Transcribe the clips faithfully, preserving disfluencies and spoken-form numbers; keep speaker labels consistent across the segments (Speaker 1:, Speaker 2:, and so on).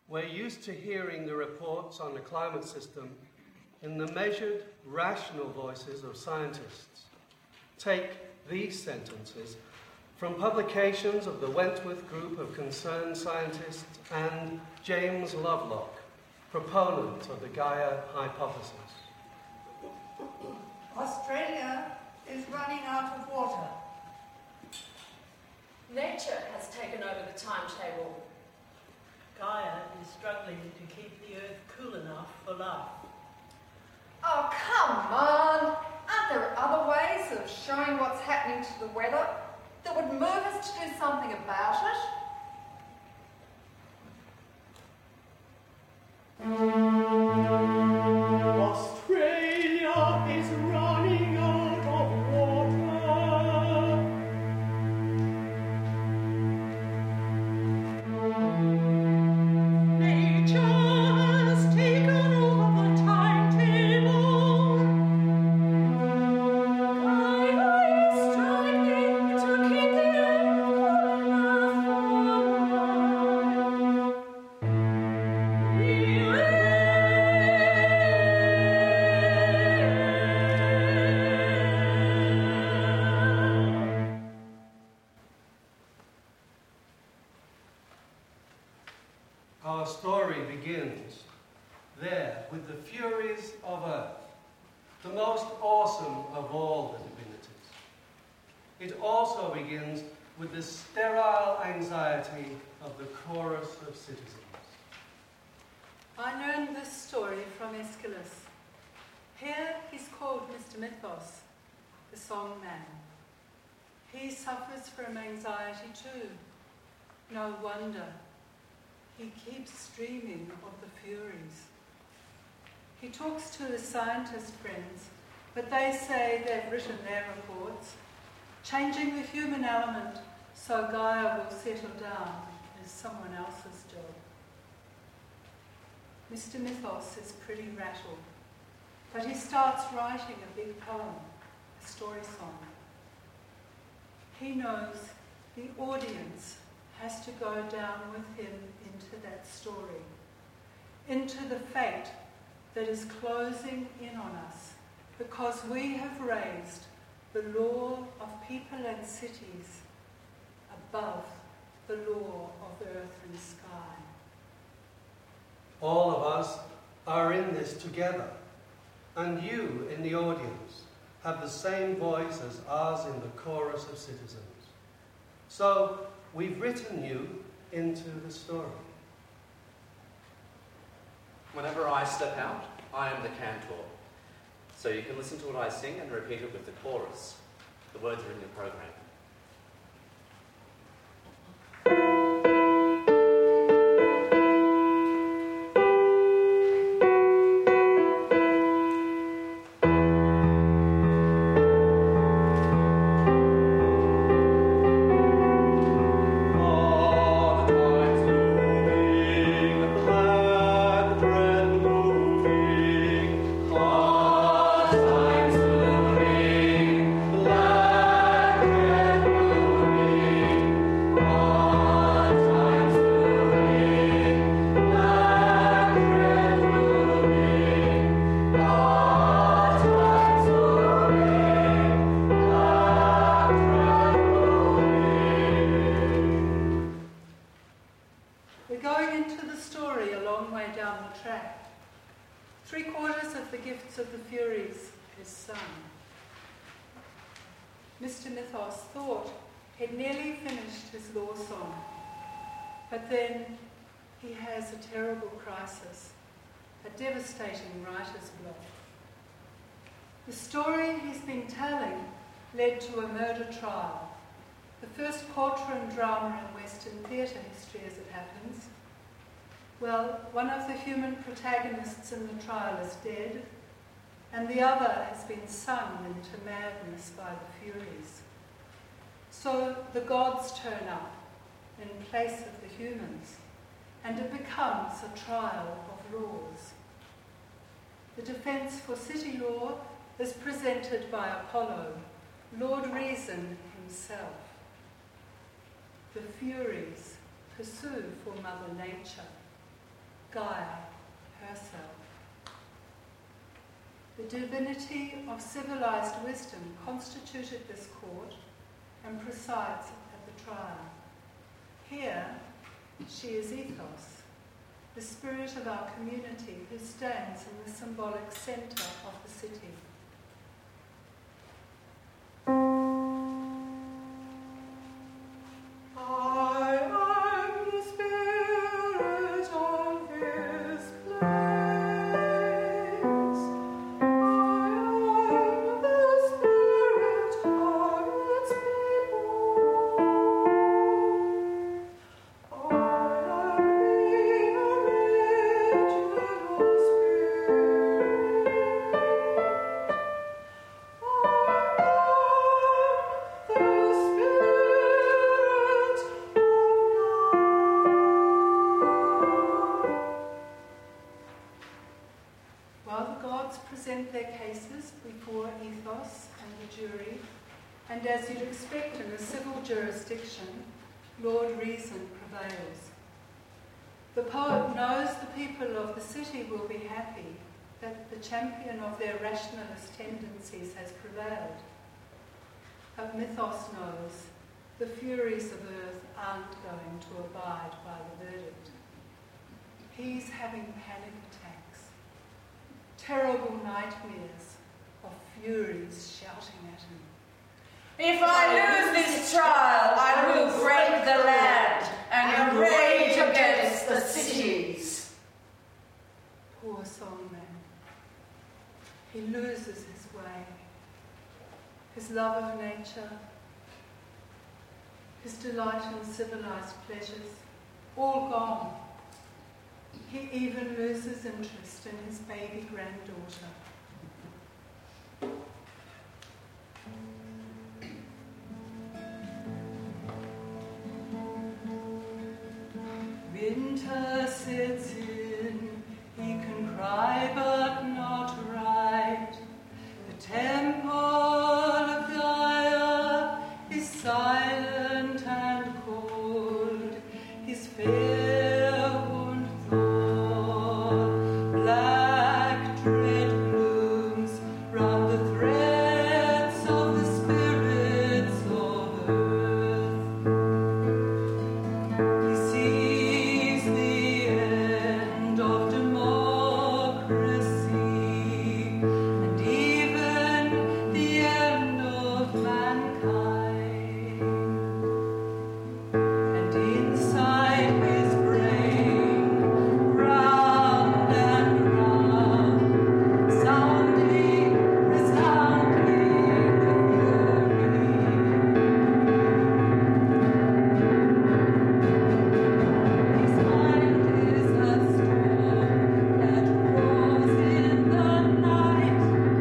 Speaker 1: We're used to hearing the reports on the climate system in the measured, rational voices of scientists. Take these sentences from publications of the Wentworth Group of Concerned Scientists and James Lovelock, proponent of the Gaia hypothesis.
Speaker 2: Australia is running out of water.
Speaker 3: Nature has taken over the timetable.
Speaker 4: Gaia is struggling to keep the Earth cool enough for life.
Speaker 5: Oh, come on! Aren't there other ways of showing what's happening to the weather that would move us to do something about it?
Speaker 6: Australia is running out of water. Nature has taken over the timetable. Gaia is struggling to keep the earth cool enough for life. We
Speaker 1: Our story begins there with the Furies of Earth, the most awesome of all the divinities. It also begins with the sterile anxiety of the chorus of citizens.
Speaker 7: I learned this story from Aeschylus. Here he's called Mister Mythos, the song man. He suffers from anxiety too. No wonder. He keeps dreaming of the Furies. He talks to his scientist friends, but they say they've written their reports. Changing the human element so Gaia will settle down is someone else's job. Mister Mythos is pretty rattled, but he starts writing a big poem, a story song. He knows the audience has to go down with him into that story, into the fate that is closing in on us because we have raised the law of people and cities above the law of earth and sky.
Speaker 1: All of us are in this together, and you in the audience have the same voice as ours in the chorus of citizens. So we've written you into the story.
Speaker 8: Whenever I step out, I am the cantor. So you can listen to what I sing and repeat it with the chorus. The words are in your program.
Speaker 7: Mister Mythos thought he'd nearly finished his law song, but then he has a terrible crisis, a devastating writer's block. The story he's been telling led to a murder trial, the first courtroom drama in Western theatre history as it happens. Well, one of the human protagonists in the trial is dead, and the other has been sung into madness by the Furies. So the gods turn up in place of the humans, and it becomes a trial of laws. The defence for city law is presented by Apollo, Lord Reason himself. The Furies pursue for Mother Nature. Gaia herself. The divinity of civilized wisdom constituted this court and presides at the trial. Here, she is Ethos, the spirit of our community who stands in the symbolic centre of the city. Lord Reason prevails. The poet knows the people of the city will be happy that the champion of their rationalist tendencies has prevailed. But Mythos knows the furies of earth aren't going to abide by the verdict. He's having panic attacks, terrible nightmares of furies shouting at him.
Speaker 2: If I lose this trial, I will break the land and rage against the cities.
Speaker 7: Poor songman. He loses his way, his love of nature, his delight in civilized pleasures, all gone. He even loses interest in his baby granddaughter. Winter sits in, he can cry but not write. The temple of Gaia is silent and cold. His fair wound thaw, black dread blooms round the threads of the spirits of earth. He sees the end of democracy and even the end of mankind. And inside his brain, round and round, sounding, resounding the fury. His mind is a storm that roars in the night.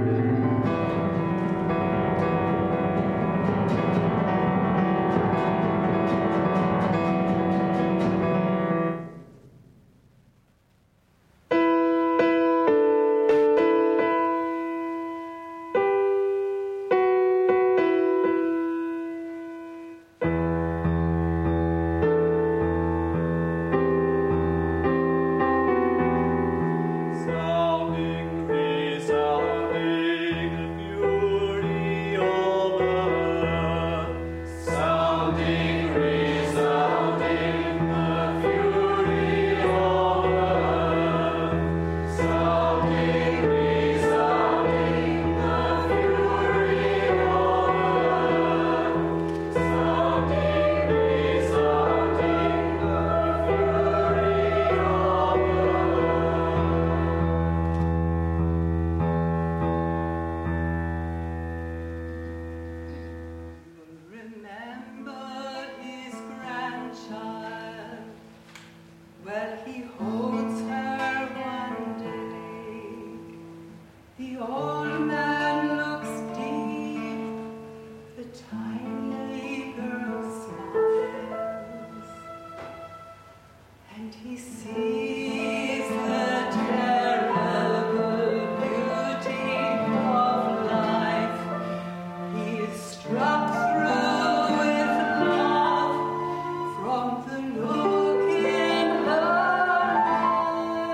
Speaker 7: Sounding, resounding, fury of earth. Sounding, resounding, the fury of earth. Sounding, resounding, the fury of earth. Sounding, resounding, the fury of Remember his grandchild. Well, he holds her one day. The old man looks deep. The tiny girl smiles. And he sees the terrible beauty of life. He is struck through with love from the look in her eyes.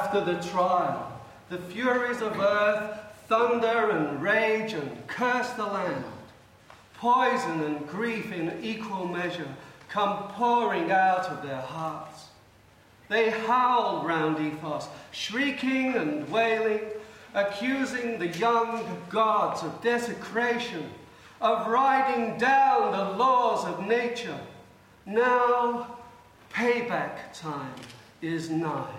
Speaker 1: After the trial, the furies of earth thunder and rage and curse the land. Poison and grief in equal measure come pouring out of their hearts. They howl round Ethos, shrieking and wailing, accusing the young gods of desecration, of riding down the laws of nature. Now, payback time is nigh.